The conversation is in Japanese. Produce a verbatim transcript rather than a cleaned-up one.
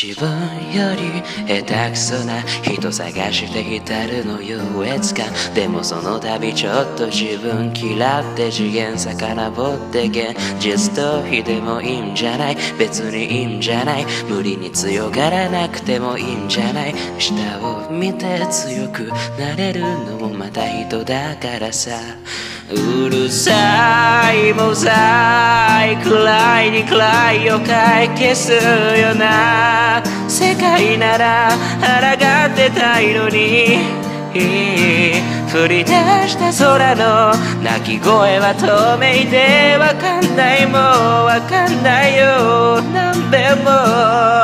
自分より下手くそな人探して浸るの優越感。でもその度ちょっと自分嫌って次元遡って現実逃避でもいいんじゃない。別にいいんじゃない。無理に強がらなくてもいいんじゃない。下を見て強くなれるのもまた人だからさ。うるさいモザイク暗いに暗いをかい消すよな世界なら抗ってたいのに降り出した空の鳴き声は透明でわかんないもうわかんないよ何べんも